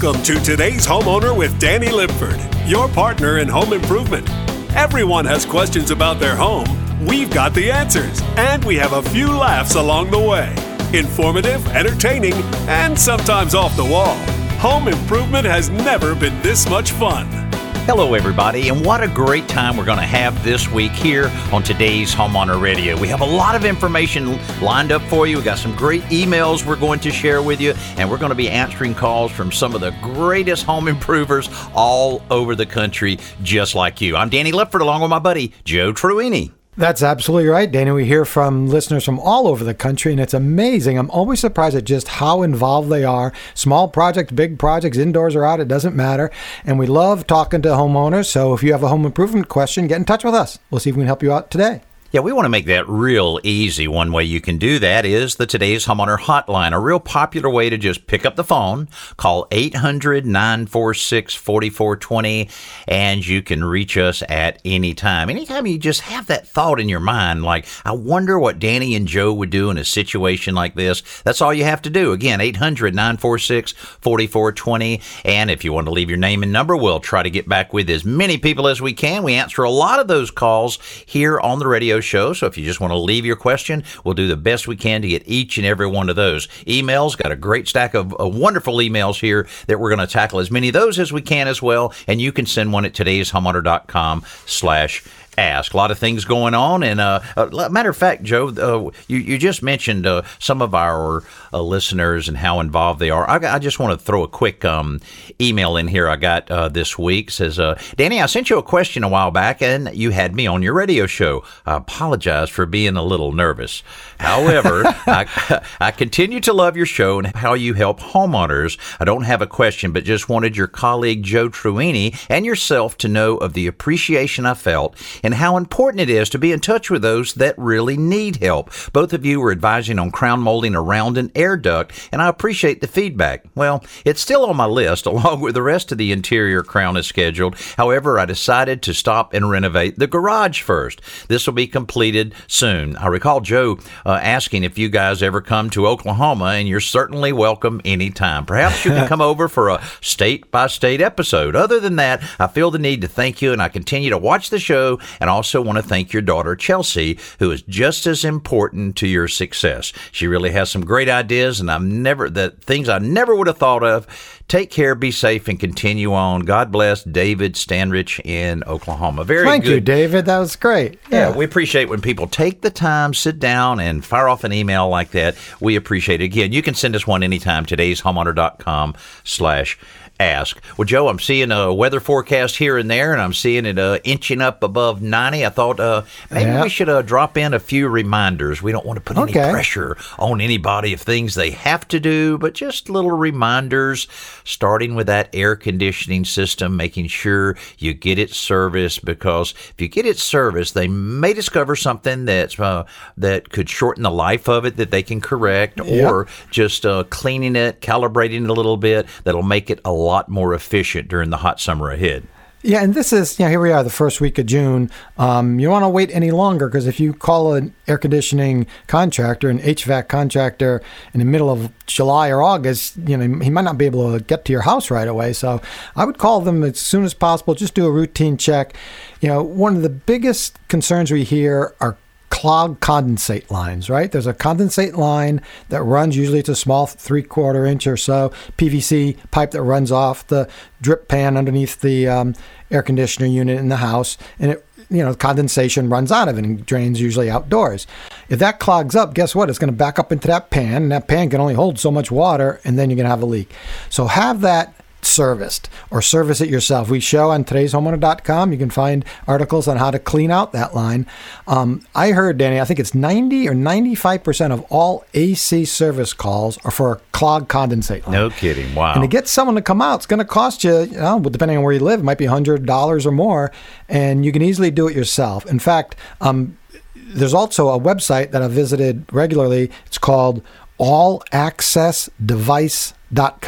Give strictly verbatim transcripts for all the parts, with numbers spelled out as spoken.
Welcome to Today's Homeowner with Danny Lipford, your partner in home improvement. Everyone has questions about their home. We've got the answers, and we have a few laughs along the way. Informative, entertaining, and sometimes off the wall. Home improvement has never been this much fun. Hello, everybody, and what a great time we're going to have this week here on Today's Homeowner Radio. We have a lot of information lined up for you. We got some great emails we're going to share with you, and we're going to be answering calls from some of the greatest home improvers all over the country, just like you. I'm Danny Lipford, along with my buddy, Joe Truini. That's absolutely right, Danny. We hear from listeners from all over the country, and it's amazing. I'm always surprised at just how involved they are. Small projects, big projects, indoors or out, it doesn't matter. And we love talking to homeowners, so if you have a home improvement question, get in touch with us. We'll see if we can help you out today. Yeah, we want to make that real easy. One way you can do that is the Today's Homeowner Hotline, a real popular way to just pick up the phone, call eight hundred, nine four six, four four two zero, and you can reach us at any time. Anytime you just have that thought in your mind, like, I wonder what Danny and Joe would do in a situation like this, that's all you have to do. Again, eight hundred, nine four six, four four two zero, and if you want to leave your name and number, we'll try to get back with as many people as we can. We answer a lot of those calls here on the radio show, so if you just want to leave your question, we'll do the best we can to get each and every one of those. Emails, got a great stack of uh, wonderful emails here that we're going to tackle as many of those as we can as well, and you can send one at today's homeowner dot com slash ask. A lot of things going on, and uh, uh, matter of fact, Joe, uh, you, you just mentioned uh, some of our uh, listeners and how involved they are. I, I just want to throw a quick um, email in here I got uh, this week. It says, uh, Danny, I sent you a question a while back, and you had me on your radio show. I apologize for being a little nervous. However, I, I continue to love your show and how you help homeowners. I don't have a question, but just wanted your colleague Joe Truini and yourself to know of the appreciation I felt and how important it is to be in touch with those that really need help. Both of you were advising on crown molding around an air duct, and I appreciate the feedback. Well, it's still on my list, along with the rest of the interior crown is scheduled. However, I decided to stop and renovate the garage first. This will be completed soon. I recall Joe uh, asking if you guys ever come to Oklahoma, and you're certainly welcome anytime. Perhaps you can come over for a state-by-state episode. Other than that, I feel the need to thank you, and I continue to watch the show, and also want to thank your daughter, Chelsea, who is just as important to your success. She really has some great ideas, and I'm never the things I never would have thought of. Take care, be safe, and continue on. God bless, David Stanrich in Oklahoma. Very Thank good. you, David. That was great. Yeah. yeah, we appreciate when people take the time, sit down, and fire off an email like that. We appreciate it. Again, you can send us one anytime, today's homeowner dot com slash ask. Well, Joe, I'm seeing a weather forecast here and there, and I'm seeing it uh, inching up above ninety. I thought uh, maybe yeah. we should uh, drop in a few reminders. We don't want to put okay. any pressure on anybody of things they have to do, but just little reminders, starting with that air conditioning system, making sure you get it serviced, because if you get it serviced, they may discover something that's uh, that could shorten the life of it that they can correct, yep. or just uh, cleaning it, calibrating it a little bit, that'll make it a lot more efficient during the hot summer ahead. Yeah, and this is, you know, here we are, the first week of June. Um, you don't want to wait any longer, because if you call an air conditioning contractor, an H V A C contractor, in the middle of July or August, you know, he might not be able to get to your house right away. So I would call them as soon as possible. Just do a routine check. You know, one of the biggest concerns we hear are clogged condensate lines, right? There's a condensate line that runs, usually it's a small three-quarter inch or so P V C pipe that runs off the drip pan underneath the um, air conditioner unit in the house, and it, you know, condensation runs out of it and drains usually outdoors. If that clogs up, guess what? It's going to back up into that pan, and that pan can only hold so much water, and then you're going to have a leak. So have that serviced, or service it yourself. We show on today's homeowner dot com. You can find articles on how to clean out that line. Um, I heard, Danny, I think it's ninety or ninety-five percent of all A C service calls are for a clogged condensate line. No kidding. Wow. And to get someone to come out, it's going to cost you, you know, depending on where you live, it might be one hundred dollars or more, and you can easily do it yourself. In fact, um, there's also a website that I visited regularly. It's called all access device dot com.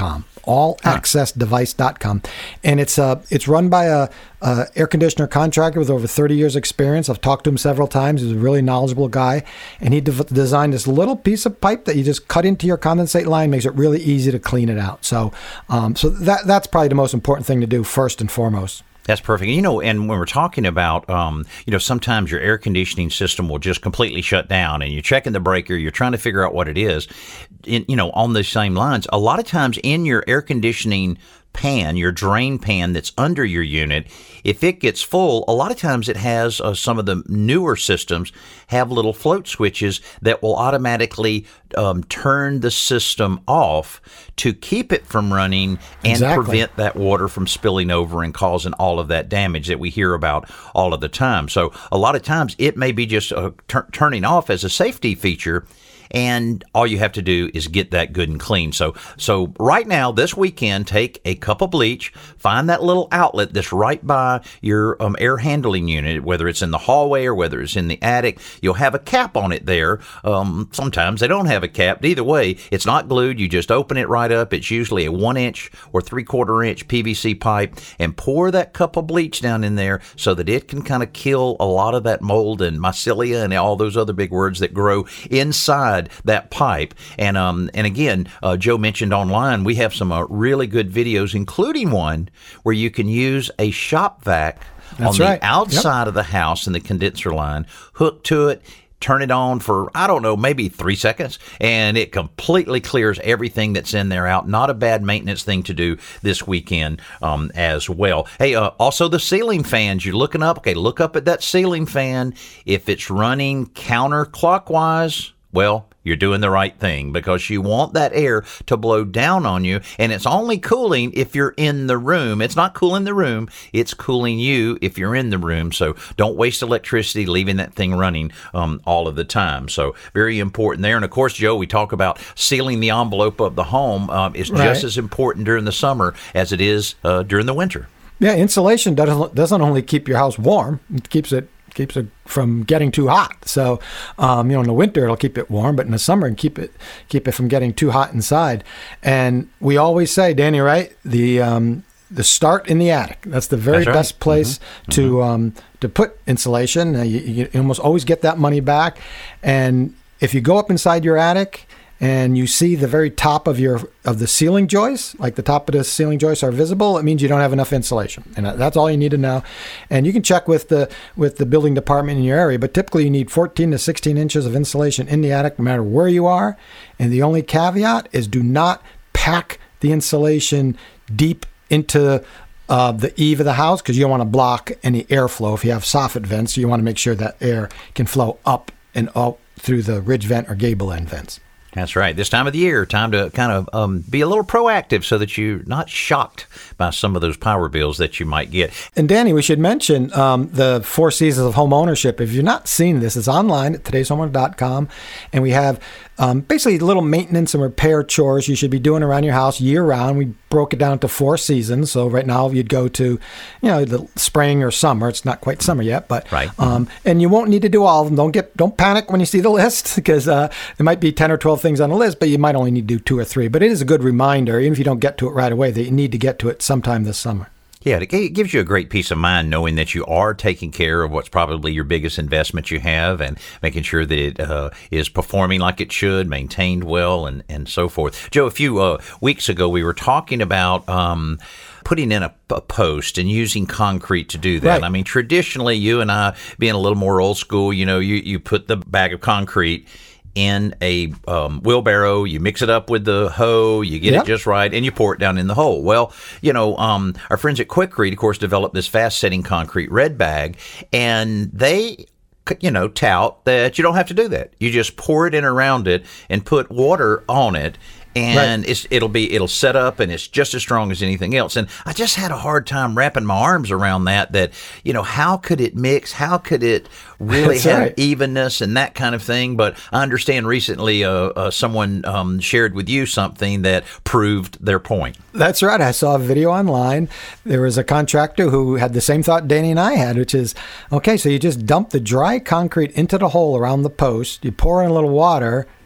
all access device dot com. And it's uh, it's run by a, a air conditioner contractor with over thirty years experience. I've talked to him several times. He's a really knowledgeable guy. And he de- designed this little piece of pipe that you just cut into your condensate line, makes it really easy to clean it out. So um, so that that's probably the most important thing to do first and foremost. That's perfect. You know, and when we're talking about, um, you know, sometimes your air conditioning system will just completely shut down and you're checking the breaker, you're trying to figure out what it is. In, you know, on the same lines, a lot of times in your air conditioning pan, your drain pan that's under your unit, if it gets full, a lot of times it has uh, some of the newer systems have little float switches that will automatically um, turn the system off to keep it from running and exactly. prevent that water from spilling over and causing all of that damage that we hear about all of the time. So a lot of times it may be just uh, t- turning off as a safety feature, and all you have to do is get that good and clean. So so right now, this weekend, take a cup of bleach, find that little outlet that's right by your um, air handling unit, whether it's in the hallway or whether it's in the attic. You'll have a cap on it there. Um, sometimes they don't have a cap. Either way, it's not glued. You just open it right up. It's usually a one-inch or three-quarter inch P V C pipe, and pour that cup of bleach down in there so that it can kind of kill a lot of that mold and mycelia and all those other big words that grow inside that pipe. And um and again, uh, Joe mentioned online, we have some uh, really good videos, including one where you can use a shop vac That's on right. the outside Yep. of the house in the condenser line, hook to it, turn it on for, I don't know, maybe three seconds, and it completely clears everything that's in there out. Not a bad maintenance thing to do this weekend um, as well. Hey, uh, also the ceiling fans, you're looking up, okay, look up at that ceiling fan. If it's running counterclockwise, well, you're doing the right thing, because you want that air to blow down on you, and it's only cooling if you're in the room. It's not cooling the room, it's cooling you if you're in the room. So don't waste electricity leaving that thing running um, all of the time. So very important there. And of course, Joe, we talk about sealing the envelope of the home. Um, it's Right. just as important during the summer as it is uh, during the winter. Yeah, insulation doesn't doesn't only keep your house warm; it keeps it keeps it from getting too hot. So, um, you know, in the winter it'll keep it warm, but in the summer and keep it keep it from getting too hot inside. And we always say, Danny, right? The um, the start in the attic. That's the very That's right. best place Mm-hmm. to Mm-hmm. um, to put insulation. Uh, you, you almost always get that money back. And if you go up inside your attic and you see the very top of your of the ceiling joists, like the top of the ceiling joists are visible, it means you don't have enough insulation, and that's all you need to know. And you can check with the with the building department in your area, but typically you need fourteen to sixteen inches of insulation in the attic, no matter where you are. And the only caveat is do not pack the insulation deep into uh, the eave of the house, because you don't want to block any airflow. If you have soffit vents, you want to make sure that air can flow up and up through the ridge vent or gable end vents. That's right. This time of the year, time to kind of um, be a little proactive so that you're not shocked by some of those power bills that you might get. And Danny, we should mention um, the Four Seasons of Home Ownership. If you're not seeing this, it's online at todays homeowner dot com, and we have um, basically little maintenance and repair chores you should be doing around your house year round. We broke it down to four seasons. So right now you'd go to, you know, the spring or summer. It's not quite summer yet, but Right. um, and you won't need to do all of them. Don't get don't panic when you see the list, because uh, there might be ten or twelve things on the list, but you might only need to do two or three. But it is a good reminder, even if you don't get to it right away, that you need to get to it sometime this summer. Yeah, it it gives you a great peace of mind knowing that you are taking care of what's probably your biggest investment you have, and making sure that it uh, is performing like it should, maintained well, and, and so forth. Joe, a few uh, weeks ago, we were talking about um, putting in a, a post and using concrete to do that. Right. I mean, traditionally, you and I, being a little more old school, you know, you, you put the bag of concrete in a um, wheelbarrow, you mix it up with the hoe, you get Yep. it just right, and you pour it down in the hole. Well, you know, um, our friends at Quikrete, of course, developed this fast-setting concrete red bag, and they, you know, tout that you don't have to do that. You just pour it in around it and put water on it, and Right. it's, it'll be it'll set up, and it's just as strong as anything else. And I just had a hard time wrapping my arms around that. That you know, how could it mix? How could it really That's have right. evenness and that kind of thing? But I understand recently, uh, uh, someone um, shared with you something that proved their point. That's right. I saw a video online. There was a contractor who had the same thought Danny and I had, which is, okay, so you just dump the dry concrete into the hole around the post, you pour in a little water,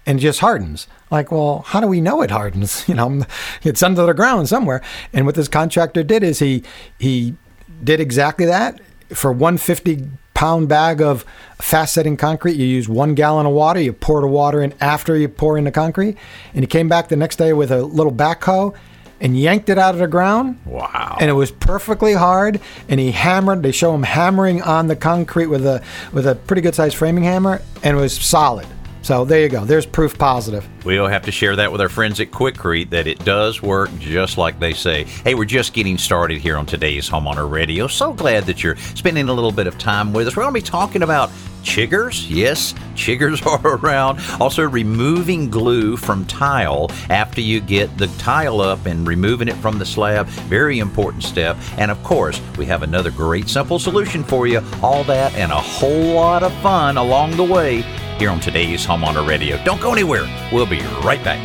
and it just hardens. Like, well, how do we know it hardens? You know, it's under the ground somewhere. And what this contractor did is he he did exactly that. For one fifty pound bag of fast setting concrete, you use one gallon of water. You pour the water in after you pour in the concrete. And he came back the next day with a little backhoe and yanked it out of the ground. Wow. And it was perfectly hard. And he hammered. They show him hammering on the concrete with a with a pretty good sized framing hammer, and it was solid. So there you go. There's proof positive. We'll have to share that with our friends at Quikrete that it does work just like they say. Hey, we're just getting started here on today's Homeowner Radio. So glad that you're spending a little bit of time with us. We're going to be talking about chiggers. Yes, chiggers are around. Also, removing glue from tile after you get the tile up and removing it from the slab. Very important step. And of course, we have another great simple solution for you. All that and a whole lot of fun along the way here on today's Homeowner Radio. Don't go anywhere. We'll be right back.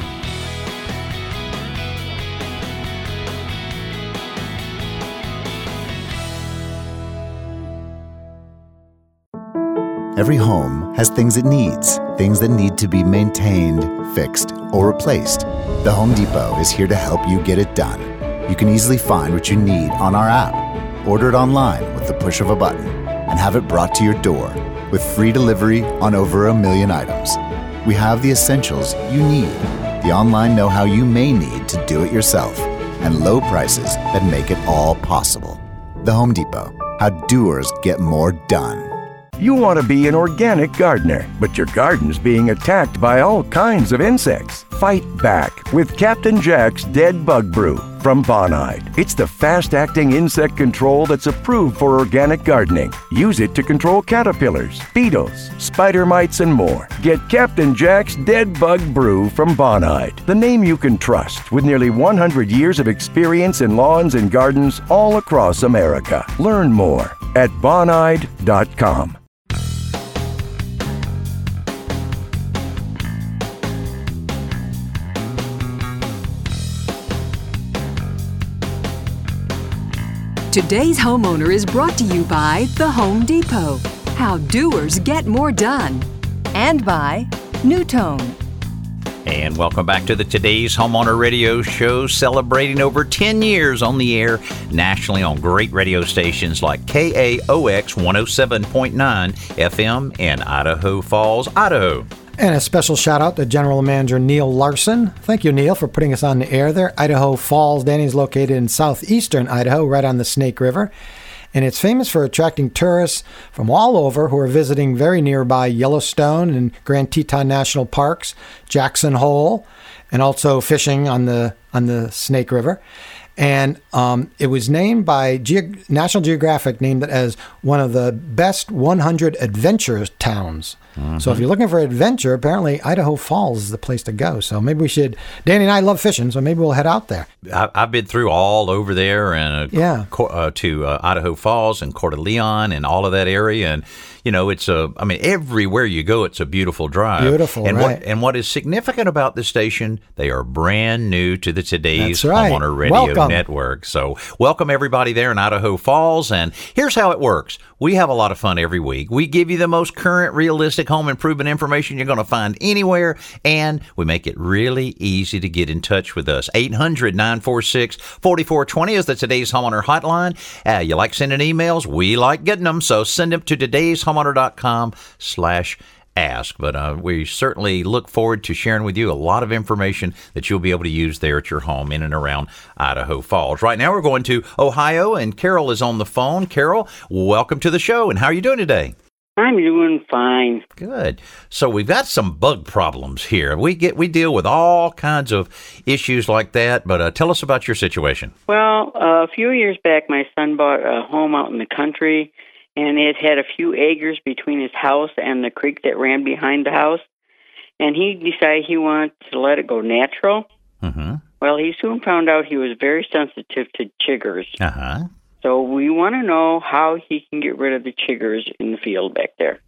Every home has things it needs, things that need to be maintained, fixed, or replaced. The Home Depot is here to help you get it done. You can easily find what you need on our app, order it online with the push of a button, and have it brought to your door with free delivery on over a million items. We have the essentials you need, the online know-how you may need to do it yourself, and low prices that make it all possible. The Home Depot, how doers get more done. You want to be an organic gardener, but your garden's being attacked by all kinds of insects. Fight back with Captain Jack's Dead Bug Brew from Bonide. It's the fast-acting insect control that's approved for organic gardening. Use it to control caterpillars, beetles, spider mites, and more. Get Captain Jack's Dead Bug Brew from Bonide, the name you can trust with nearly one hundred years of experience in lawns and gardens all across America. Learn more at bonide dot com. Today's Homeowner is brought to you by The Home Depot, how doers get more done, and by Newtone. And welcome back to the Today's Homeowner Radio Show, celebrating over ten years on the air nationally on great radio stations like K A O X one oh seven point nine F M in Idaho Falls, Idaho. And a special shout out to General Manager Neil Larson. Thank you, Neil, for putting us on the air there. Idaho Falls, Danny, is located in southeastern Idaho, right on the Snake River. And it's famous for attracting tourists from all over who are visiting very nearby Yellowstone and Grand Teton National Parks, Jackson Hole, and also fishing on the on the Snake River. And um, it was named by Ge- National Geographic, named it as one of the best one hundred adventure towns. Mm-hmm. So if you're looking for adventure, apparently Idaho Falls is the place to go. So maybe we should, Danny and I love fishing, so maybe we'll head out there. I, I've been through all over there and uh, yeah. co- uh, to uh, Idaho Falls and Coeur d'Alene and all of that area. And, you know, it's a, I mean, everywhere you go, it's a beautiful drive. Beautiful, and right. What, and what is significant about this station, they are brand new to the Today's That's right. Homeowner Radio Welcome. Network. So welcome everybody there in Idaho Falls. And here's how it works. We have a lot of fun every week. We give you the most current, realistic home improvement information you're going to find anywhere, and we make it really easy to get in touch with us. eight hundred, nine four six, four four two zero is the Today's Homeowner hotline. Uh, you like sending emails? We like getting them, so send them to today's homeowner dot com slash ask. But uh, we certainly look forward to sharing with you a lot of information that you'll be able to use there at your home in and around Idaho Falls. Right now we're going to Ohio, and Carol is on the phone. Carol, welcome to the show, and how are you doing today? I'm doing fine. Good. So we've got some bug problems here. We get we deal with all kinds of issues like that, but uh, tell us about your situation. Well, uh, a few years back, my son bought a home out in the country, and it had a few acres between his house and the creek that ran behind the house, and he decided he wanted to let it go natural. Mm-hmm. Well, he soon found out he was very sensitive to chiggers. Uh-huh. So we want to know how he can get rid of the chiggers in the field back there.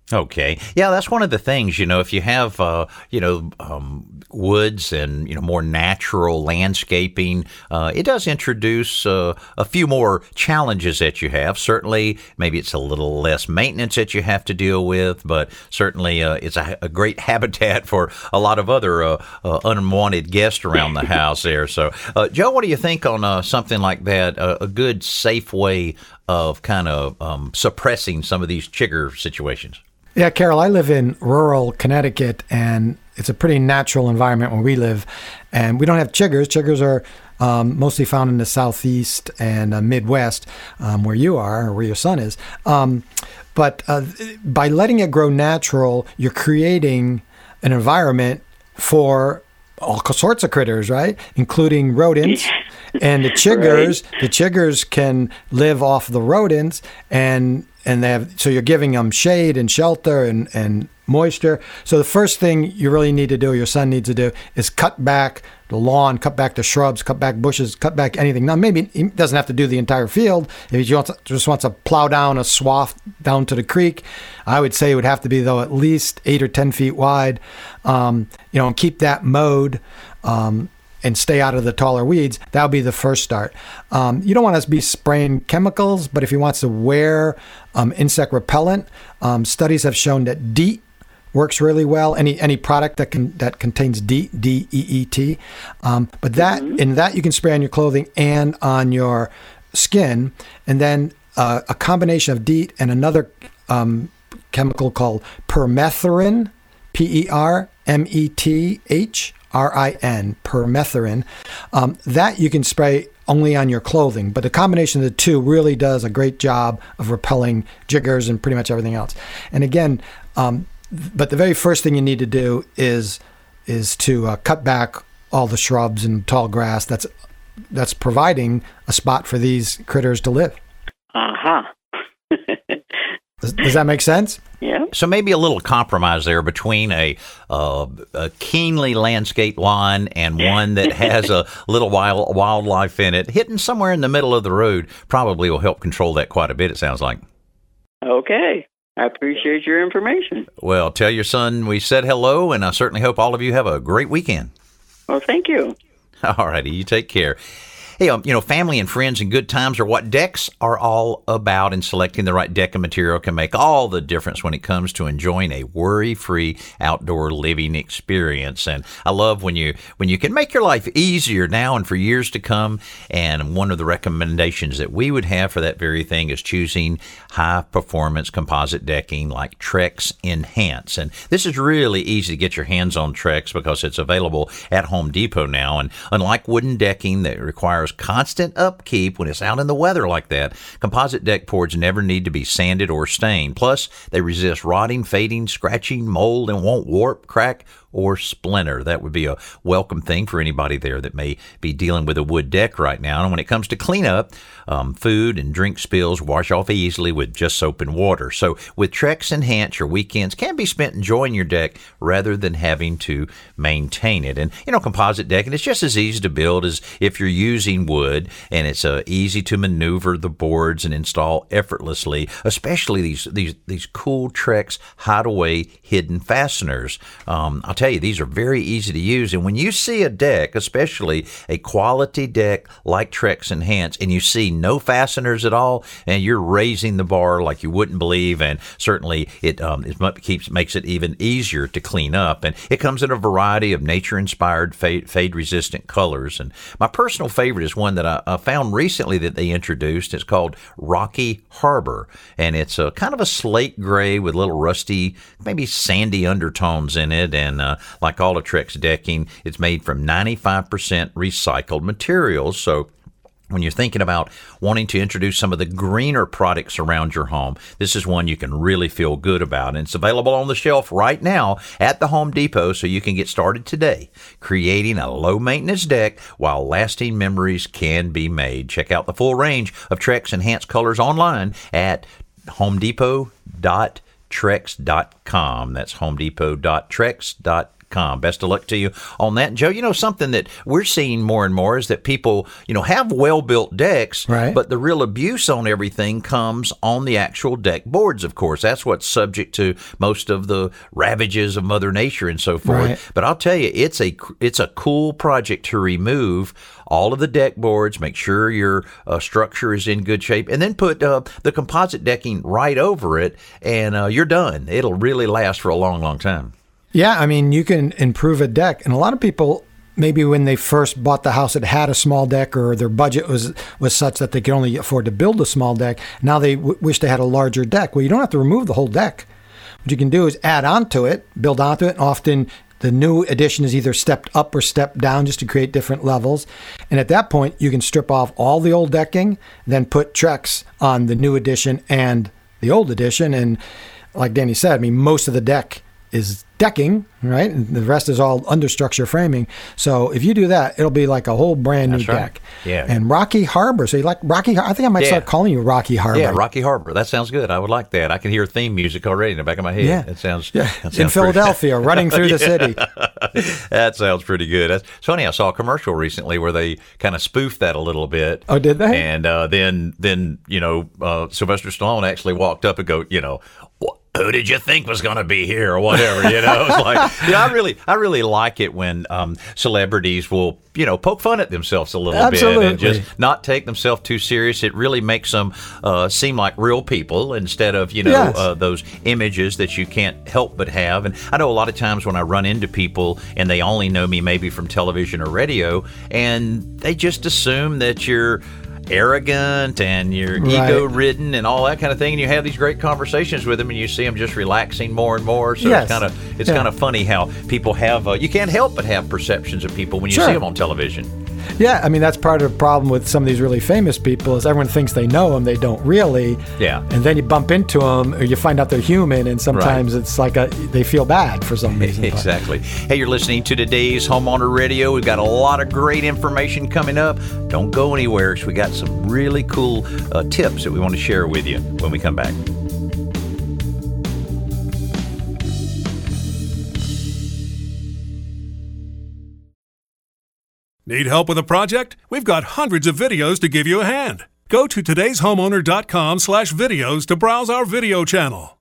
Okay. Yeah, that's one of the things, you know, if you have, uh, you know, um, woods and, you know, more natural landscaping, uh, it does introduce uh, a few more challenges that you have. Certainly, maybe it's a little less maintenance that you have to deal with, but certainly uh, it's a, a great habitat for a lot of other uh, uh, unwanted guests around the house there. So, uh, Joe, what do you think on uh, something like that, uh, a good, safe way of kind of um, suppressing some of these chigger situations? Yeah, Carol, I live in rural Connecticut, and it's a pretty natural environment where we live. And we don't have chiggers. Chiggers are um, mostly found in the southeast and uh, Midwest, um, where you are, or where your son is. Um, but uh, by letting it grow natural, you're creating an environment for all sorts of critters, right? Including rodents. And the chiggers, right. the chiggers can live off the rodents, and and they have, so you're giving them shade and shelter and, and moisture. So the first thing you really need to do, your son needs to do, is cut back the lawn, cut back the shrubs, cut back bushes, cut back anything. Now, maybe he doesn't have to do the entire field. If he wants, just wants to plow down a swath down to the creek, I would say it would have to be, though, at least eight or ten feet wide, um, you know, and keep that mowed. Um, and stay out of the taller weeds. That would be the first start. Um, you don't want to be spraying chemicals, but if he wants to wear um, insect repellent, um, studies have shown that DEET works really well. Any any product that can that contains DEET, D E E T. Um, but that mm-hmm. in that you can spray on your clothing and on your skin, and then uh, a combination of DEET and another um, chemical called permethrin, P E R M E T H R I N, permethrin. Um, that you can spray only on your clothing, but the combination of the two really does a great job of repelling jiggers and pretty much everything else. And again, um, but the very first thing you need to do is is to uh, cut back all the shrubs and tall grass that's that's providing a spot for these critters to live. Uh-huh. Does, does that make sense? Yeah. So maybe a little compromise there between a, uh, a keenly landscaped lawn and one that has a little wild, wildlife in it. Hitting somewhere in the middle of the road probably will help control that quite a bit, it sounds like. Okay. I appreciate your information. Well, tell your son we said hello, and I certainly hope all of you have a great weekend. Well, thank you. All righty. You take care. Hey, um, you know, family and friends and good times are what decks are all about, and selecting the right decking material can make all the difference when it comes to enjoying a worry-free outdoor living experience. And I love when you when you can make your life easier now and for years to come. And one of the recommendations that we would have for that very thing is choosing high-performance composite decking like Trex Enhance. And this is really easy to get your hands on Trex because it's available at Home Depot now. And unlike wooden decking that requires constant upkeep when it's out in the weather like that, composite deck boards never need to be sanded or stained. Plus, they resist rotting, fading, scratching, mold, and won't warp, crack, or splinter. That would be a welcome thing for anybody there that may be dealing with a wood deck right now. And when it comes to cleanup, um, food and drink spills wash off easily with just soap and water. So with Trex Enhance, your weekends can be spent enjoying your deck rather than having to maintain it. And, you know, composite decking, it's just as easy to build as if you're using wood, and it's uh, easy to maneuver the boards and install effortlessly, especially these these these cool Trex hideaway hidden fasteners. Um, I'll tell you, these are very easy to use. And when you see a deck, especially a quality deck like Trex Enhance, and you see no fasteners at all, and you're raising the bar like you wouldn't believe, and certainly it um, it keeps makes it even easier to clean up. And it comes in a variety of nature-inspired fade, fade-resistant colors. And my personal favorite is one that I, I found recently that they introduced. It's called Rocky Harbor, and it's a kind of a slate gray with little rusty, maybe sandy undertones in it. And uh, like all of Trex decking, it's made from ninety-five percent recycled materials. So when you're thinking about wanting to introduce some of the greener products around your home, this is one you can really feel good about. And it's available on the shelf right now at the Home Depot, so you can get started today creating a low-maintenance deck while lasting memories can be made. Check out the full range of Trex Enhance colors online at home depot dot trex dot com. That's home depot dot trex dot com. com. Best of luck to you on that. And Joe, you know, something that we're seeing more and more is that people, you know, have well-built decks, right, but the real abuse on everything comes on the actual deck boards, of course. That's what's subject to most of the ravages of Mother Nature and so forth. Right. But I'll tell you, it's a, it's a cool project to remove all of the deck boards, make sure your uh, structure is in good shape, and then put uh, the composite decking right over it, and uh, you're done. It'll really last for a long, long time. Yeah, I mean, you can improve a deck. And a lot of people, maybe when they first bought the house, it had a small deck, or their budget was was such that they could only afford to build a small deck. Now they w- wish they had a larger deck. Well, you don't have to remove the whole deck. What you can do is add onto it, build onto it, and often the new addition is either stepped up or stepped down just to create different levels. And at that point, you can strip off all the old decking, then put Trex on the new addition and the old addition. And like Danny said, I mean, most of the deck is decking, right? And the rest is all understructure framing. So if you do that, it'll be like a whole brand new That's right. deck. Yeah. And Rocky Harbor. So you like Rocky? I think I might Yeah. start calling you Rocky Harbor. Yeah, Rocky Harbor. That sounds good. I would like that. I can hear theme music already in the back of my head. Yeah. That sounds, Yeah. that sounds In Philadelphia, running through the city. That sounds pretty good. That's it's funny. I saw a commercial recently where they kind of spoofed that a little bit. Oh, did they? And uh, then, then you know, uh, Sylvester Stallone actually walked up and go, you know, "Wh- who did you think was going to be here, or whatever? You know, it's like, you know, I really, I really like it when um, celebrities will, you know, poke fun at themselves a little Absolutely. bit and just not take themselves too serious. It really makes them uh, seem like real people instead of, you know, Yes. uh, those images that you can't help but have. And I know a lot of times when I run into people and they only know me maybe from television or radio, and they just assume that you're arrogant and you're Right. ego-ridden and all that kind of thing, and you have these great conversations with them, and you see them just relaxing more and more. So Yes. it's kind of it's Yeah. kind of funny how people have uh, you can't help but have perceptions of people when you Sure. see them on television. Yeah, I mean, that's part of the problem with some of these really famous people is everyone thinks they know them, they don't really. Yeah. And then you bump into them, or you find out they're human, and sometimes it's like a, they feel bad for some reason. but- Exactly. Hey, you're listening to today's Homeowner Radio. We've got a lot of great information coming up. Don't go anywhere, because we got some really cool uh, tips that we want to share with you when we come back. Need help with a project? We've got hundreds of videos to give you a hand. Go to today's homeowner dot com slash videos to browse our video channel.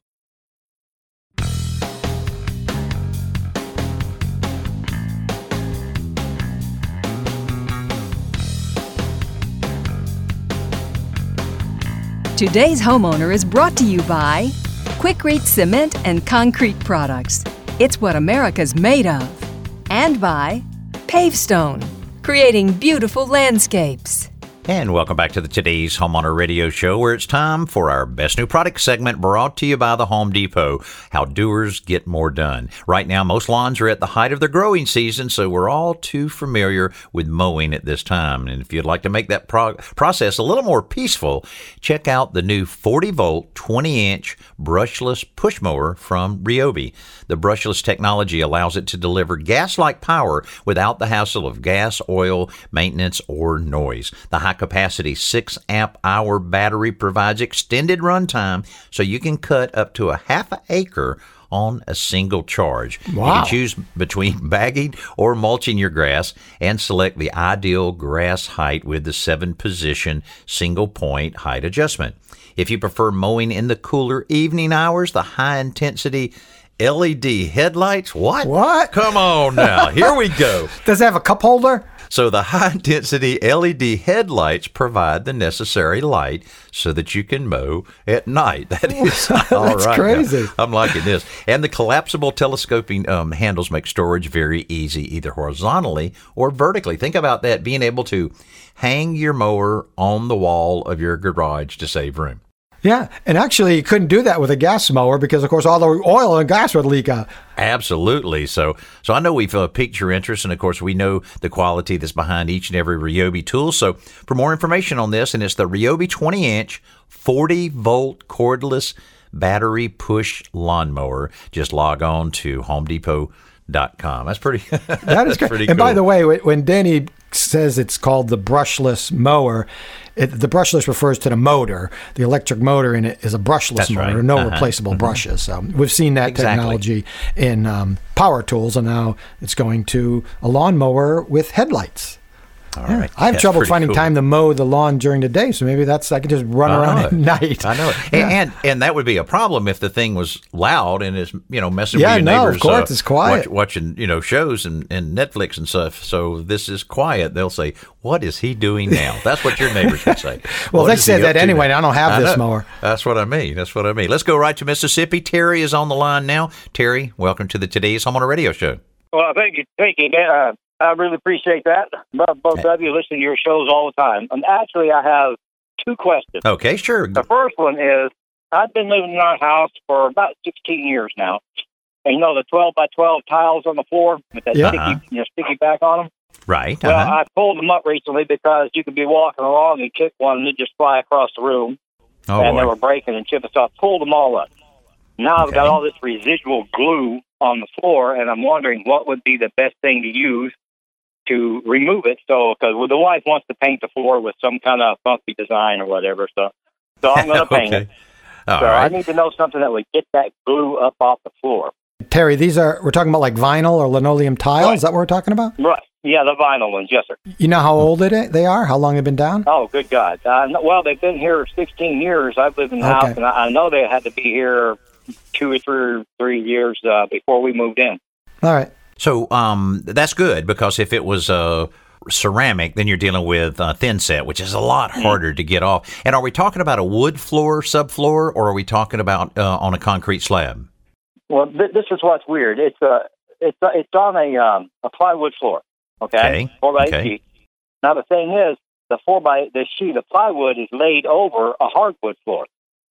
Today's Homeowner is brought to you by Quikrete Cement and Concrete Products. It's what America's made of. And by Pavestone, creating beautiful landscapes. And welcome back to the Today's Homeowner Radio Show, where it's time for our Best New Product segment, brought to you by the Home Depot. How doers get more done. Right now, most lawns are at the height of their growing season, so we're all too familiar with mowing at this time. And if you'd like to make that pro- process a little more peaceful, check out the new forty volt, twenty inch brushless push mower from Ryobi. The brushless technology allows it to deliver gas-like power without the hassle of gas, oil, maintenance, or noise. The high-capacity six amp hour battery provides extended runtime, so you can cut up to a half an acre on a single charge. Wow. You can choose between bagging or mulching your grass and select the ideal grass height with the seven-position single-point height adjustment. If you prefer mowing in the cooler evening hours, the high-intensity L E D headlights, what? What? Come on now, here we go. Does it have a cup holder? So the high-intensity L E D headlights provide the necessary light so that you can mow at night. That is all That's right. crazy. Now, I'm liking this. And the collapsible telescoping um, handles make storage very easy, either horizontally or vertically. Think about that, being able to hang your mower on the wall of your garage to save room. Yeah, and actually you couldn't do that with a gas mower because, of course, all the oil and gas would leak out. Absolutely. So so I know we've uh, piqued your interest, and of course we know the quality that's behind each and every Ryobi tool. So for more information on this, and it's the Ryobi twenty inch, forty volt cordless battery push lawnmower, just log on to home depot dot com. That's pretty That is great. pretty And cool. by the way, when Danny says it's called the brushless mower, it, the brushless refers to the motor. The electric motor in it is a brushless That's motor, right. no Uh-huh. replaceable Mm-hmm. brushes. So we've seen that Exactly. technology in um, power tools, and now it's going to a lawnmower with headlights. All Yeah. right. I have That's trouble pretty finding cool. time to mow the lawn during the day, so maybe that's I could just run I around know at it. night. I know it. Yeah. And, and and that would be a problem if the thing was loud and is, you know, messing Yeah, with your no, of neighbors. course, it's quiet. watch- watching, you know, shows and, and Netflix and stuff. So this is quiet. They'll say, "What is he doing now?" That's what your neighbors would say. Well, What they is he said up that to anyway, now? and I don't have I this know. mower. That's what I mean. That's what I mean. Let's go right to Mississippi. Terry is on the line now. Terry, welcome to the Today's Homeowner Radio Show. Well, thank you. Thank you. Uh, I really appreciate that. Both, both of you listen to your shows all the time. And actually, I have two questions. Okay, sure. The first one is, I've been living in our house for about sixteen years now. And you know the twelve by twelve tiles on the floor with that Yeah. sticky, Uh-huh. you know, sticky back on them? Right. Well, uh-huh. I pulled them up recently because you could be walking along and kick one and it just fly across the room. Oh, and they boy. were breaking and chipping. So I pulled them all up. Now I've got Okay. all this residual glue on the floor, and I'm wondering what would be the best thing to use to remove it. So, because the wife wants to paint the floor with some kind of funky design or whatever. So, so I'm going to paint Okay. it. All so right. I need to know something that would get that glue up off the floor. Terry, these are we're talking about like vinyl or linoleum tile. Right. Is that what we're talking about? Right. Yeah, the vinyl ones. Yes, sir. You know how old it they are? How long they've been down? Oh, good God. Uh, no- well, they've been here sixteen years. I've lived in the Okay. house, and I, I know they had to be here two or three, or three years uh, before we moved in. All right. So um, that's good, because if it was uh, ceramic, then you're dealing with uh, thin set, which is a lot harder to get off. And are we talking about a wood floor, subfloor, or are we talking about uh, on a concrete slab? Well, th- this is what's weird. It's a, it's a, it's on a um, a plywood floor. Okay, Okay, four by eight okay. sheet. Now the thing is, the four by the sheet of plywood is laid over a hardwood floor.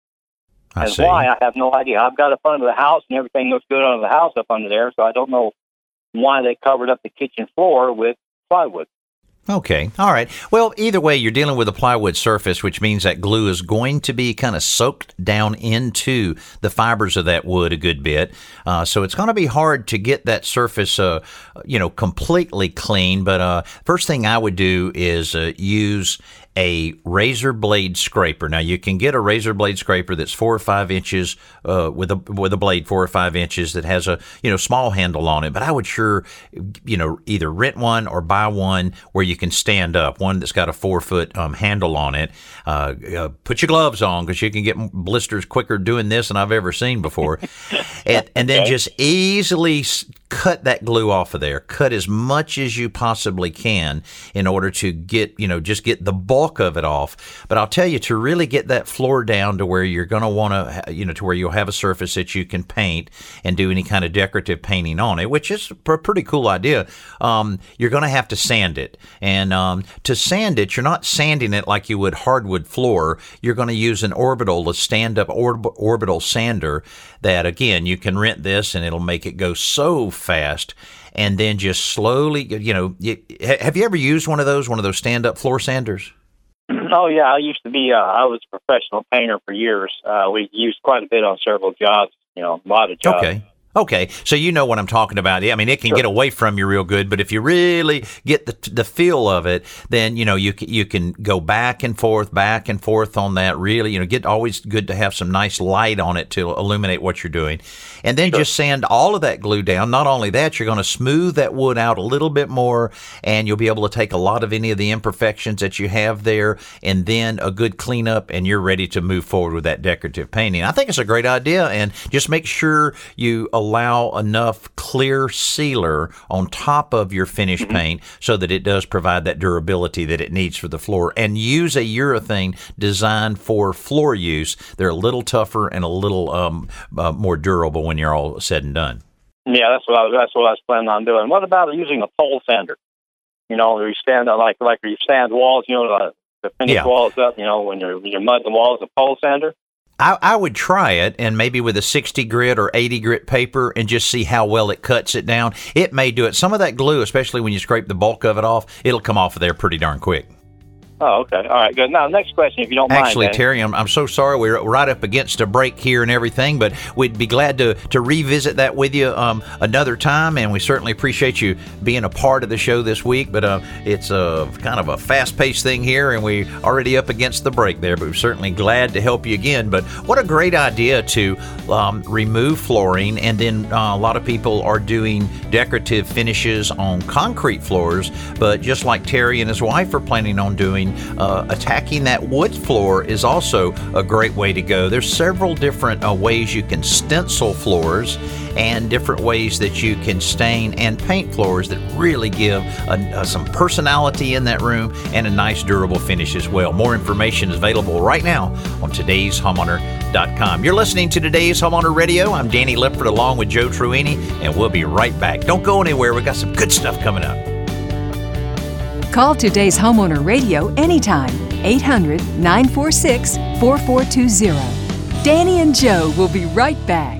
I and see. why, I have no idea. I've got up under the house, and everything looks good under the house up under there. So I don't know why they covered up the kitchen floor with plywood. Okay. All right. Well, either way, you're dealing with a plywood surface, which means that glue is going to be kind of soaked down into the fibers of that wood a good bit. Uh, so it's going to be hard to get that surface, uh, you know, completely clean. But uh, first thing I would do is uh, use a razor blade scraper. Now you can get a razor blade scraper that's four or five inches uh, with a with a blade four or five inches that has a you know small handle on it. But I would sure you know either rent one or buy one where you can stand up, one that's got a four foot um, handle on it. Uh, uh, put your gloves on, because you can get blisters quicker doing this than I've ever seen before. and, and then just easily s- cut that glue off of there. Cut as much as you possibly can in order to get you know just get the bulk of it off. But I'll tell you, to really get that floor down to where you're going to want to, you know, to where you'll have a surface that you can paint and do any kind of decorative painting on it, which is a pretty cool idea. Um, you're going to have to sand it. And um, to sand it, you're not sanding it like you would hardwood floor. You're going to use an orbital, a stand-up orb- orbital sander that, again, you can rent this and it'll make it go so fast. And then just slowly, you know, you, have you ever used one of those, one of those stand-up floor sanders? Oh, yeah. I used to be, uh, I was a professional painter for years. Uh, we used quite a bit on several jobs, you know, a lot of jobs. Okay. Okay, so you know what I'm talking about. I mean, it can Sure. get away from you real good, but if you really get the the feel of it, then you know you can, you can go back and forth, back and forth on that. Really, you know, get always good to have some nice light on it to illuminate what you're doing, and then Sure. just sand all of that glue down. Not only that, you're going to smooth that wood out a little bit more, and you'll be able to take a lot of any of the imperfections that you have there, and then a good cleanup, and you're ready to move forward with that decorative painting. I think it's a great idea, and just make sure you allow enough clear sealer on top of your finished Mm-hmm. paint so that it does provide that durability that it needs for the floor. And use a urethane designed for floor use. They're a little tougher and a little um, uh, more durable when you're all said and done. Yeah, that's what I was. That's what I was planning on doing. What about using a pole sander? You know, where you stand on like like where you sand walls. You know, the, the finish Yeah. walls up. You know, when you're when you mud the walls, a pole sander. I, I would try it, and maybe with a sixty grit or eighty grit paper, and just see how well it cuts it down. It may do it. Some of that glue, especially when you scrape the bulk of it off, it'll come off of there pretty darn quick. Oh, okay. All right, good. Now, next question, if you don't mind. Actually, Danny. Terry, I'm, I'm so sorry. We're right up against a break here and everything, but we'd be glad to, to revisit that with you um, another time, and we certainly appreciate you being a part of the show this week. But uh, it's a kind of a fast-paced thing here, and we're already up against the break there, but we're certainly glad to help you again. But what a great idea to um, remove flooring, and then uh, a lot of people are doing decorative finishes on concrete floors, but just like Terry and his wife are planning on doing, Uh, attacking that wood floor is also a great way to go. There's several different uh, ways you can stencil floors and different ways that you can stain and paint floors that really give a, uh, some personality in that room and a nice durable finish as well. More information is available right now on todays homeowner dot com. You're listening to Today's Homeowner Radio. I'm Danny Lipford along with Joe Truini, and we'll be right back. Don't go anywhere. We've got some good stuff coming up. Call Today's Homeowner Radio anytime, eight hundred, nine four six, four four two zero. Danny and Joe will be right back.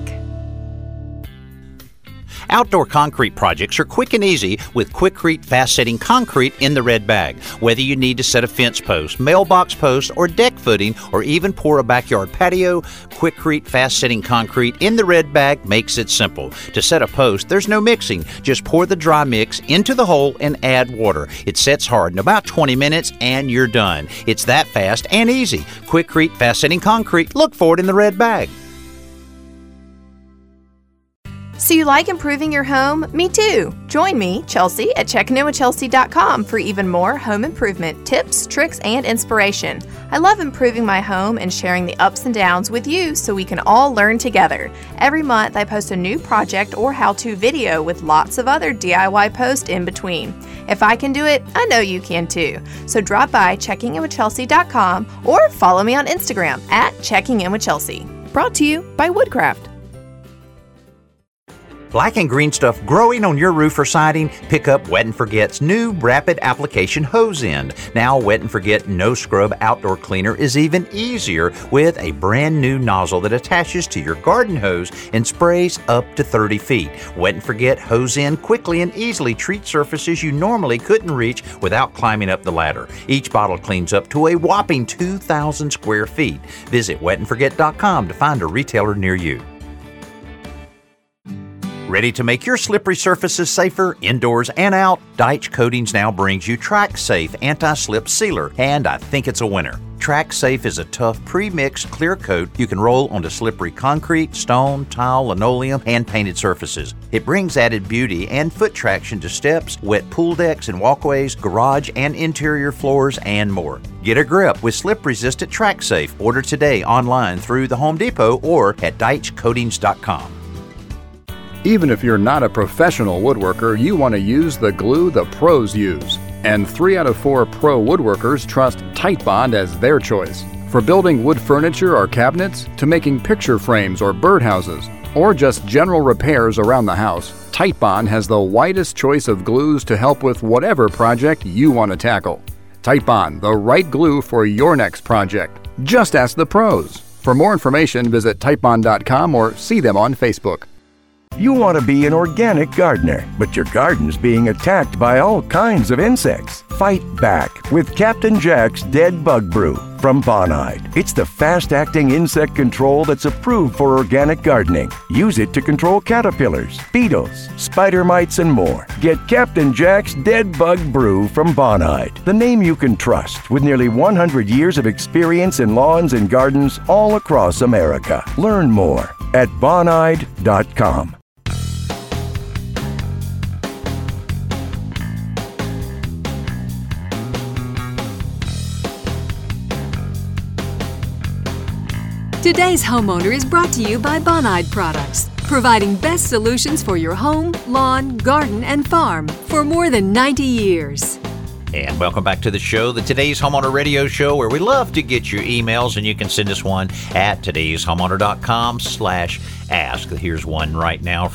Outdoor concrete projects are quick and easy with Quikrete fast-setting concrete in the red bag. Whether you need to set a fence post, mailbox post, or deck footing, or even pour a backyard patio, Quikrete fast-setting concrete in the red bag makes it simple. To set a post, there's no mixing. Just pour the dry mix into the hole and add water. It sets hard in about twenty minutes and you're done. It's that fast and easy. Quikrete fast-setting concrete. Look for it in the red bag. So you like improving your home? Me too! Join me, Chelsea, at checking in with chelsea dot com for even more home improvement tips, tricks, and inspiration. I love improving my home and sharing the ups and downs with you so we can all learn together. Every month I post a new project or how-to video with lots of other D I Y posts in between. If I can do it, I know you can too. So drop by checking in with chelsea dot com or follow me on Instagram at checking in with chelsea. Brought to you by Woodcraft. Black and green stuff growing on your roof or siding? Pick up Wet and Forget's new rapid application hose end. Now Wet and Forget No Scrub Outdoor Cleaner is even easier with a brand new nozzle that attaches to your garden hose and sprays up to thirty feet. Wet and Forget hose end quickly and easily treats surfaces you normally couldn't reach without climbing up the ladder. Each bottle cleans up to a whopping two thousand square feet. Visit wet and forget dot com to find a retailer near you. Ready to make your slippery surfaces safer indoors and out? Deitch Coatings now brings you Track Safe Anti-Slip Sealer, and I think it's a winner. Track Safe is a tough pre-mixed clear coat you can roll onto slippery concrete, stone, tile, linoleum, and painted surfaces. It brings added beauty and foot traction to steps, wet pool decks and walkways, garage and interior floors, and more. Get a grip with slip-resistant Track Safe. Order today online through the Home Depot or at deitch coatings dot com. Even if you're not a professional woodworker, you want to use the glue the pros use. And three out of four pro woodworkers trust Titebond as their choice. For building wood furniture or cabinets, to making picture frames or birdhouses, or just general repairs around the house, Titebond has the widest choice of glues to help with whatever project you want to tackle. Titebond, the right glue for your next project. Just ask the pros. For more information, visit titebond dot com or see them on Facebook. You want to be an organic gardener, but your garden's being attacked by all kinds of insects. Fight back with Captain Jack's Dead Bug Brew from Bonide. It's the fast-acting insect control that's approved for organic gardening. Use it to control caterpillars, beetles, spider mites, and more. Get Captain Jack's Dead Bug Brew from Bonide, the name you can trust with nearly one hundred years of experience in lawns and gardens all across America. Learn more at bonide dot com. Today's Homeowner is brought to you by Bonide Products, providing best solutions for your home, lawn, garden, and farm for more than ninety years. And welcome back to the show, the Today's Homeowner Radio Show, where we love to get your emails, and you can send us one at todays homeowner dot com slash ask. Here's one right now from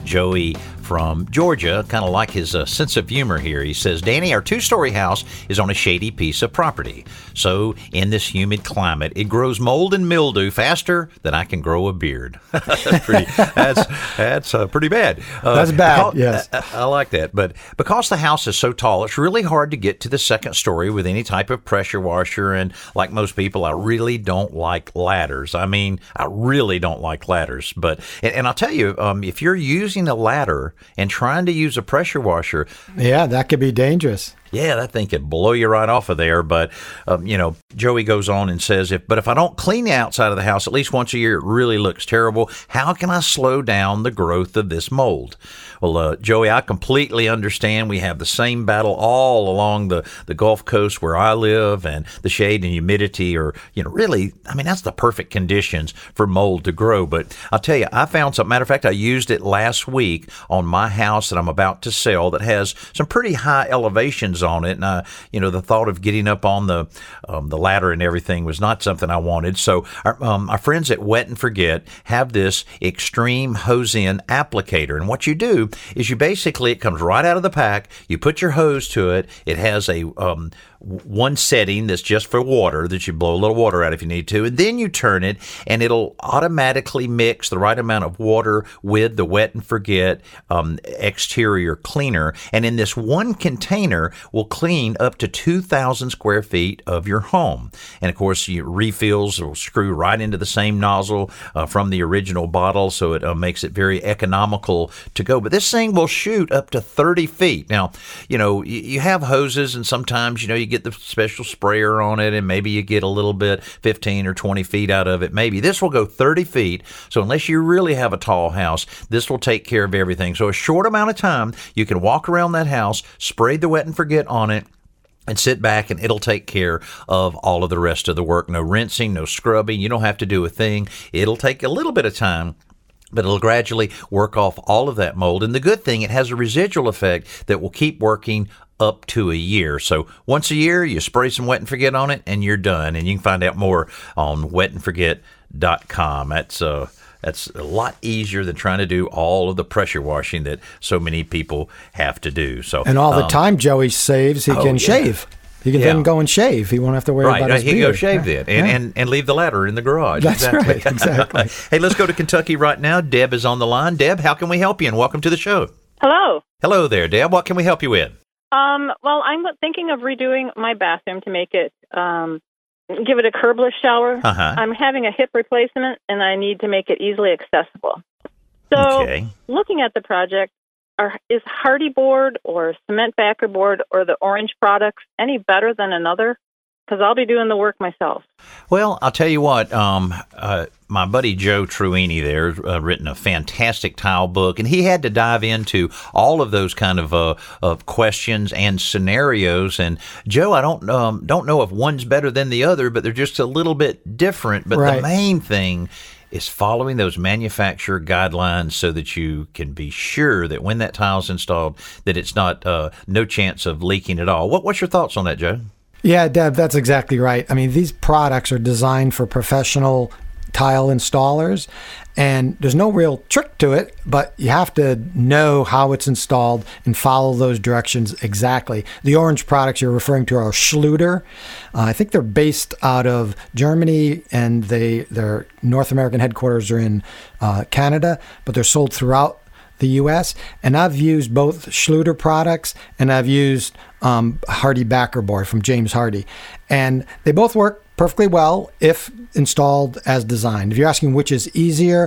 Joey from Georgia, kind of like his uh, sense of humor here. He says, Danny, our two-story house is on a shady piece of property. So in this humid climate, it grows mold and mildew faster than I can grow a beard. that's pretty, that's, that's uh, pretty bad. Uh, that's bad, because, yes. I, I like that. But because the house is so tall, it's really hard to get to the second story with any type of pressure washer. And like most people, I really don't like ladders. I mean, I really don't like ladders. But and, and I'll tell you, um, if you're using a ladder and trying to use a pressure washer, yeah, that could be dangerous. Yeah, that thing could blow you right off of there. But, um, you know, Joey goes on and says, if but if I don't clean the outside of the house at least once a year, it really looks terrible. How can I slow down the growth of this mold? Well, uh, Joey, I completely understand. We have the same battle all along the, the Gulf Coast where I live, and the shade and humidity are, you know, really, I mean, that's the perfect conditions for mold to grow. But I'll tell you, I found some, matter of fact, I used it last week on my house that I'm about to sell that has some pretty high elevations on it, and I, you know, the thought of getting up on the um, the ladder and everything was not something I wanted. So our, um, our friends at Wet and Forget have this Extreme Hose-In applicator, and what you do is you basically, it comes right out of the pack. You put your hose to it. It has a um, one setting that's just for water that you blow a little water out if you need to, and then you turn it, and it'll automatically mix the right amount of water with the Wet and Forget um, exterior cleaner, and in this one container will clean up to two thousand square feet of your home. And of course, your refills will screw right into the same nozzle uh, from the original bottle, so it uh, makes it very economical to go. But this thing will shoot up to thirty feet. Now, you know, you, you have hoses, and sometimes, you know, you get the special sprayer on it, and maybe you get a little bit, fifteen or twenty feet out of it. Maybe this will go thirty feet. So unless you really have a tall house, this will take care of everything. So a short amount of time, you can walk around that house, spray the Wet and Forget on it, and sit back, and it'll take care of all of the rest of the work. No rinsing, no scrubbing. You don't have to do a thing. It'll take a little bit of time, but it'll gradually work off all of that mold. And the good thing, it has a residual effect that will keep working up to a year. So once a year, you spray some Wet and Forget on it, and you're done. And you can find out more on wet and forget dot com. That's uh, that's a lot easier than trying to do all of the pressure washing that so many people have to do. So and all the um, time Joey saves, he oh, can yeah. shave. He can Yeah. then go and shave. He won't have to worry Right, about his he can beard. go shave Yeah. then and, Yeah. and, and leave the ladder in the garage. That's exactly. right, exactly. Hey, let's go to Kentucky right now. Deb is on the line. Deb, how can we help you? And welcome to the show. Hello. Hello there, Deb. What can we help you with? Um, well, I'm thinking of redoing my bathroom to make it, um, give it a curbless shower. Uh-huh. I'm having a hip replacement, and I need to make it easily accessible. So, Okay. looking at the project, are, is Hardy board or cement backer board or the orange products any better than another? Because I'll be doing the work myself. Well, I'll tell you what, um, uh, my buddy Joe Truini there has uh, written a fantastic tile book, and he had to dive into all of those kind of uh, of questions and scenarios. And Joe, I don't um, don't know if one's better than the other, but they're just a little bit different. But Right. the main thing is following those manufacturer guidelines so that you can be sure that when that tile's installed, that it's not uh, no chance of leaking at all. What, what's your thoughts on that, Joe? Yeah, Deb, that's exactly right. I mean, these products are designed for professional tile installers, and there's no real trick to it, but you have to know how it's installed and follow those directions exactly. The orange products you're referring to are Schluter. Uh, I think they're based out of Germany, and they their North American headquarters are in uh, Canada, but they're sold throughout the U S, and I've used both Schluter products, and I've used um, Hardy backer board from James Hardy, and they both work perfectly well if installed as designed. If you're asking which is easier,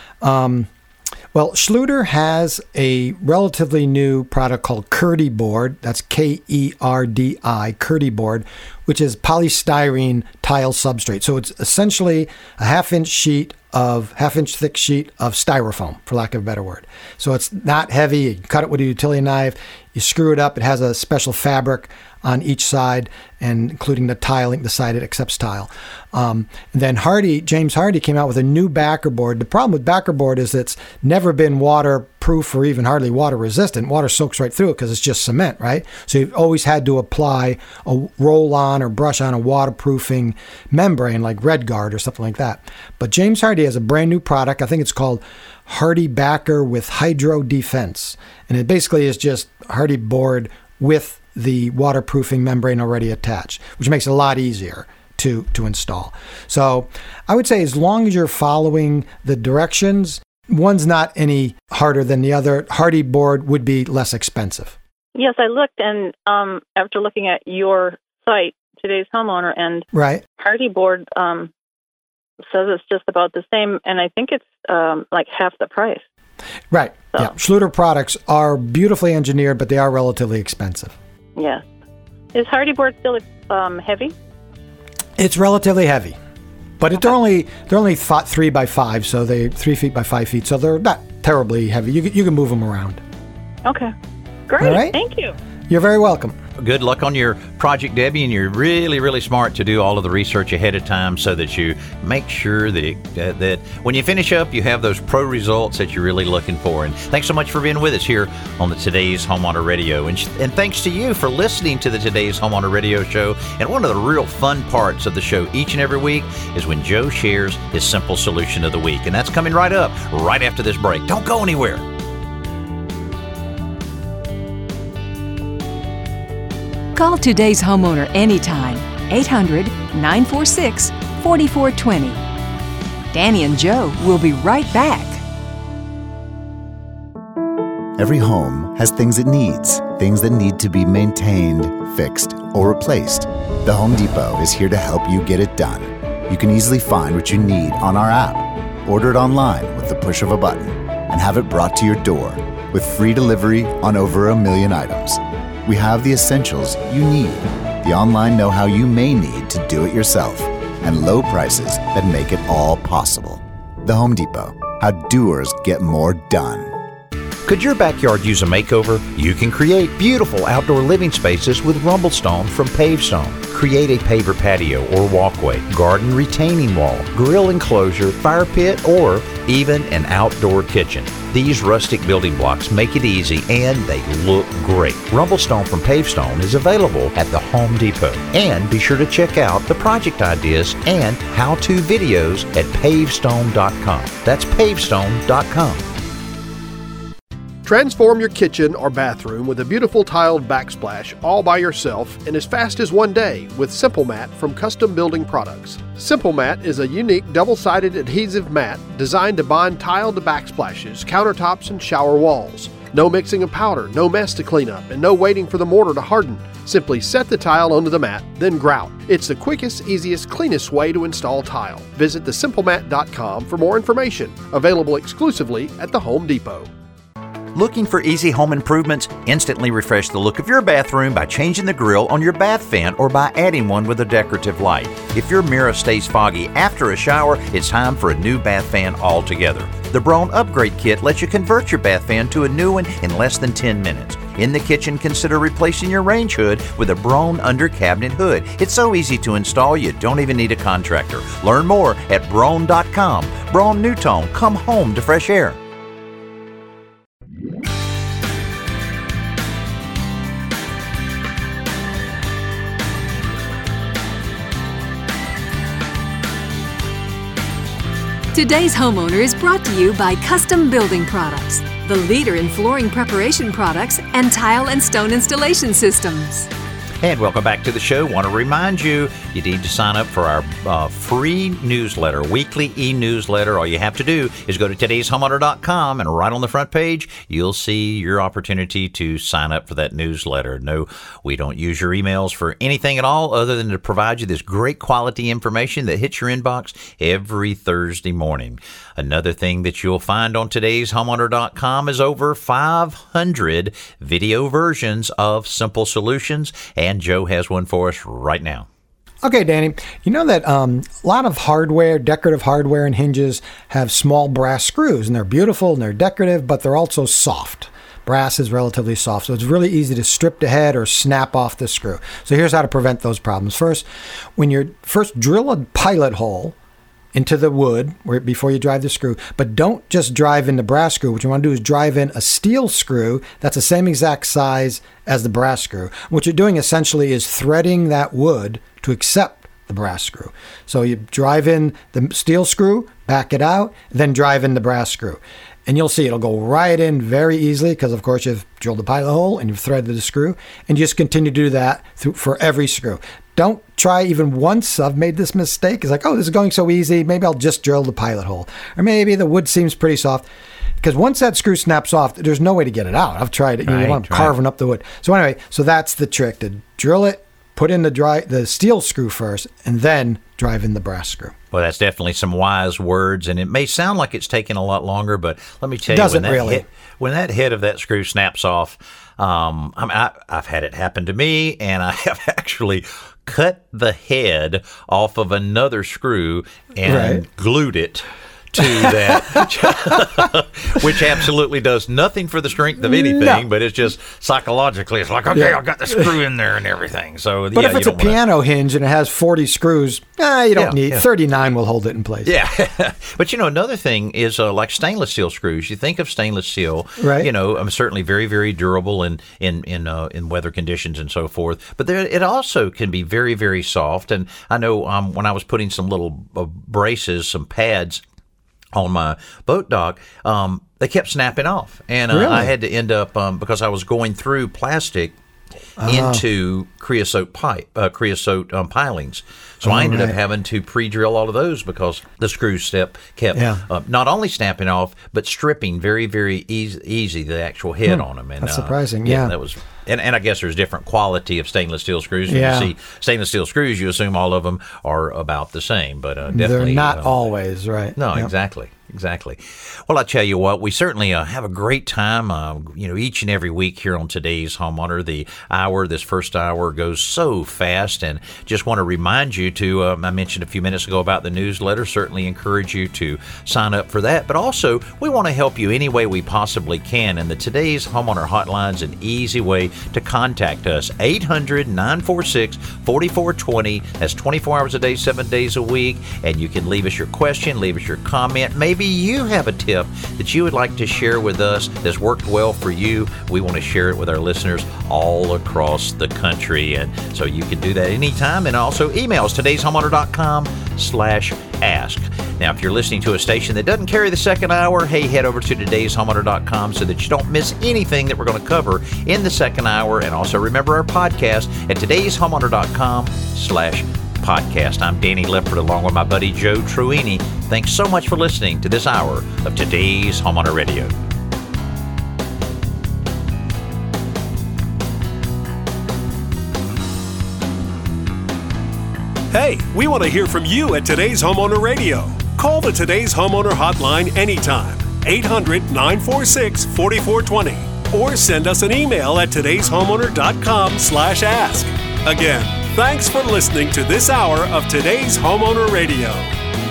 um, well, Schluter has a relatively new product called Kerdi board. That's K E R D I, Kerdi board, which is polystyrene tile substrate. So it's essentially a half inch sheet of half inch thick sheet of styrofoam, for lack of a better word. So it's not heavy. You can cut it with a utility knife. You screw it up. It has a special fabric on each side, and including the tiling, the side it accepts tile. Um, and then Hardy, James Hardy came out with a new backer board. The problem with backer board is it's never been water waterproof or even hardly water resistant. Water soaks right through it because it's just cement, right? So you've always had to apply a roll on or brush on a waterproofing membrane like RedGuard or something like that. But James Hardie has a brand new product. I think it's called Hardie Backer with Hydro Defense. And it basically is just Hardie board with the waterproofing membrane already attached, which makes it a lot easier to, to install. So I would say as long as you're following the directions, one's not any harder than the other. Hardie board would be less expensive. Yes, I looked, and um, after looking at your site, Today's Homeowner, and right. Hardie board um, says it's just about the same, and I think it's um, like half the price. Right. So. Yeah. Schluter products are beautifully engineered, but they are relatively expensive. Yes. Is Hardie board still um, heavy? It's relatively heavy, but okay. they're only they're only f- three by five, so they three feet by five feet, so they're not terribly heavy. You you can move them around. Okay. Great. All right? Thank you. You're very welcome. Good luck on your project, Debbie, and you're really, really smart to do all of the research ahead of time so that you make sure that it, uh, that when you finish up, you have those pro results that you're really looking for. And thanks so much for being with us here on the Today's Homeowner Radio. And, and thanks to you for listening to the Today's Homeowner Radio show. And one of the real fun parts of the show each and every week is when Joe shares his simple solution of the week. And that's coming right up, right after this break. Don't go anywhere. Call Today's Homeowner anytime, eight hundred, nine four six, four four two zero. Danny and Joe will be right back. Every home has things it needs, things that need to be maintained, fixed, or replaced. The Home Depot is here to help you get it done. You can easily find what you need on our app, order it online with the push of a button, and have it brought to your door with free delivery on over a million items. We have the essentials you need, the online know-how you may need to do it yourself, and low prices that make it all possible. The Home Depot, how doers get more done. Could your backyard use a makeover? You can create beautiful outdoor living spaces with Rumblestone from Pavestone. Create a paver patio or walkway, garden retaining wall, grill enclosure, fire pit, or even an outdoor kitchen. These rustic building blocks make it easy and they look great. Rumblestone from Pavestone is available at the Home Depot. And be sure to check out the project ideas and how-to videos at pavestone dot com. That's pavestone dot com. Transform your kitchen or bathroom with a beautiful tiled backsplash all by yourself in as fast as one day with Simple Mat from Custom Building Products. Simple Mat is a unique double-sided adhesive mat designed to bond tile to backsplashes, countertops, and shower walls. No mixing of powder, no mess to clean up, and no waiting for the mortar to harden. Simply set the tile onto the mat, then grout. It's the quickest, easiest, cleanest way to install tile. Visit the simple mat dot com for more information. Available exclusively at the Home Depot. Looking for easy home improvements? Instantly refresh the look of your bathroom by changing the grill on your bath fan or by adding one with a decorative light. If your mirror stays foggy after a shower, it's time for a new bath fan altogether. The Braun Upgrade Kit lets you convert your bath fan to a new one in less than ten minutes. In the kitchen, consider replacing your range hood with a Braun under cabinet hood. It's so easy to install, you don't even need a contractor. Learn more at braun dot com. Braun NuTone, come home to fresh air. Today's Homeowner is brought to you by Custom Building Products, the leader in flooring preparation products and tile and stone installation systems. And welcome back to the show. Want to remind you, you need to sign up for our uh, free newsletter, weekly e-newsletter. All you have to do is go to todays homeowner dot com, and right on the front page, you'll see your opportunity to sign up for that newsletter. No, we don't use your emails for anything at all other than to provide you this great quality information that hits your inbox every Thursday morning. Another thing that you'll find on todays homeowner dot com is over five hundred video versions of simple solutions, and Joe has one for us right now. Okay, Danny, you know that um, a lot of hardware, decorative hardware and hinges have small brass screws, and they're beautiful and they're decorative, but they're also soft. Brass is relatively soft, so it's really easy to strip the head or snap off the screw. So here's how to prevent those problems. First, when you first drill a pilot hole into the wood where, before you drive the screw. But don't just drive in the brass screw. What you want to do is drive in a steel screw that's the same exact size as the brass screw. What you're doing essentially is threading that wood to accept the brass screw. So you drive in the steel screw, back it out, then drive in the brass screw. And you'll see it'll go right in very easily because, of course, you've drilled the pilot hole and you've threaded the screw. And you just continue to do that through, for every screw. Don't try even once. I've made this mistake. It's like, oh, this is going so easy. Maybe I'll just drill the pilot hole. Or maybe the wood seems pretty soft. Because once that screw snaps off, there's no way to get it out. I've tried it. You right, know, I'm right. carving up the wood. So anyway, so that's the trick. To drill it, put in the dry the steel screw first, and then drive in the brass screw. Well, that's definitely some wise words, and it may sound like it's taking a lot longer, but let me tell It you, doesn't when that, really. hit, when that head of that screw snaps off, um, I mean, I, I've had it happen to me, and I have actually cut the head off of another screw and Right. glued it to that, which absolutely does nothing for the strength of anything, No. but it's just psychologically, it's like, okay, Yeah. I got the screw in there and everything. So, But yeah, if it's you a don't wanna- piano hinge and it has forty screws, eh, you don't Yeah, need yeah. thirty-nine will hold it in place. Yeah. But, you know, another thing is uh, like stainless steel screws. You think of stainless steel, Right. you know, um, certainly very, very durable in in in, uh, in weather conditions and so forth. But there, it also can be very, very soft. And I know um, when I was putting some little uh, braces, some pads on my boat dock, um, they kept snapping off. And uh, Really? I had to end up, um, because I was going through plastic into creosote pipe, uh, creosote um, pilings. So Oh, I ended up right. having to pre-drill all of those because the screw step kept Yeah. uh, not only snapping off, but stripping very, very easy, easy the actual head Hmm. on them. And, That's uh, surprising, yeah. that was. And, and I guess there's different quality of stainless steel screws. When Yeah. you see stainless steel screws, you assume all of them are about the same, but uh, They're definitely not uh, always, right? no, Yep. exactly, exactly. Well, I tell you what, we certainly uh, have a great time, uh, you know, each and every week here on Today's Homeowner. The hour, this first hour, goes so fast, and just want to remind you to, um, I mentioned a few minutes ago about the newsletter, certainly encourage you to sign up for that, but also we want to help you any way we possibly can, and the Today's Homeowner Hotline's an easy way to contact us, eight hundred, nine four six, four four two zero. That's twenty-four hours a day, seven days a week, and you can leave us your question, leave us your comment. Maybe you have a tip that you would like to share with us that's worked well for you. We want to share it with our listeners all across the country, and so you can do that anytime. And also email us, today's homeowner dot com slash ask. Now, if you're listening to a station that doesn't carry the second hour, hey, head over to today's homeowner dot com so that you don't miss anything that we're going to cover in the second hour. And also remember our podcast at today's homeowner dot com slash podcast. I'm Danny Lipford along with my buddy Joe Truini. Thanks so much for listening to this hour of Today's Homeowner Radio. Hey, we want to hear from you at Today's Homeowner Radio. Call the Today's Homeowner hotline anytime, eight hundred, nine four six, four four two zero, or send us an email at today's homeowner dot com slash ask. Again, thanks for listening to this hour of Today's Homeowner Radio.